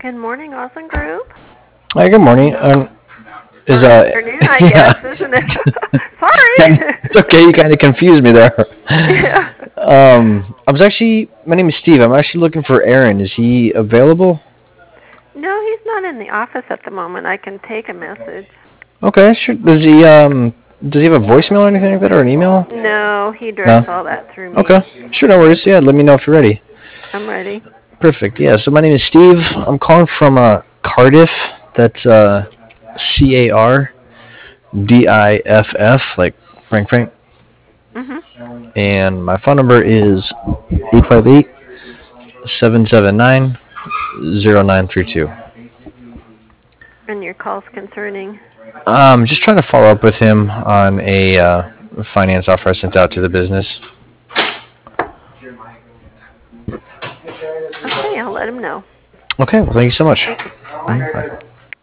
Good morning, Awesome Group. Hi, good morning. Is Or afternoon, I yeah, guess, isn't it? it's Sorry. okay. You kind of confused me there. Yeah. I was actually. My name is Steve. I'm actually looking for Aaron. Is he available? No, he's not in the office at the moment. I can take a message. Okay, sure. Does he have a voicemail or anything like that, or an email? No, he No. directs all that through Okay, me. sure. No worries. Yeah, let me know if you're ready. I'm ready. Perfect. Yeah. So my name is Steve. I'm calling from Cardiff. That's Cardiff, like Frank. Mhm. And my phone number is 858 779 0932. And your call's concerning. Just trying to follow up with him on a finance offer I sent out to the business. Okay, I'll let him know. Okay, well, thank you so much. Thank you. Bye. Bye.